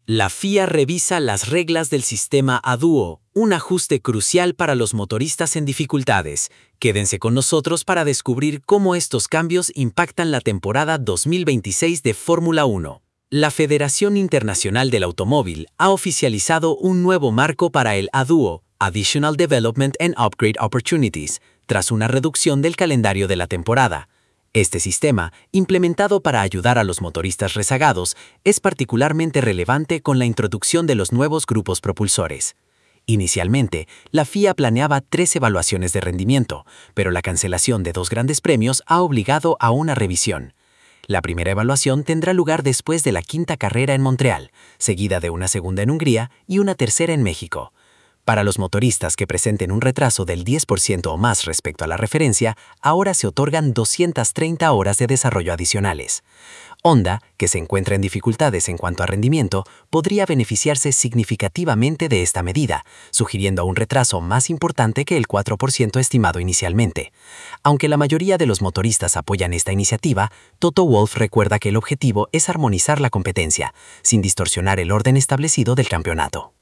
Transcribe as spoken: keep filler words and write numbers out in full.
La F I A revisa las reglas del sistema A D U O, un ajuste crucial para los motoristas en dificultades. Quédense con nosotros para descubrir cómo estos cambios impactan la temporada dos mil veintiséis de Fórmula uno. La Federación Internacional del Automóvil ha oficializado un nuevo marco para el A D U O, Additional Development and Upgrade Opportunities, tras una reducción del calendario de la temporada. Este sistema, implementado para ayudar a los motoristas rezagados, es particularmente relevante con la introducción de los nuevos grupos propulsores. Inicialmente, la F I A planeaba tres evaluaciones de rendimiento, pero la cancelación de dos grandes premios ha obligado a una revisión. La primera evaluación tendrá lugar después de la quinta carrera en Montreal, seguida de una segunda en Hungría y una tercera en México. Para los motoristas que presenten un retraso del diez por ciento o más respecto a la referencia, ahora se otorgan doscientas treinta horas de desarrollo adicionales. Honda, que se encuentra en dificultades en cuanto a rendimiento, podría beneficiarse significativamente de esta medida, sugiriendo un retraso más importante que el cuatro por ciento estimado inicialmente. Aunque la mayoría de los motoristas apoyan esta iniciativa, Toto Wolff recuerda que el objetivo es armonizar la competencia, sin distorsionar el orden establecido del campeonato.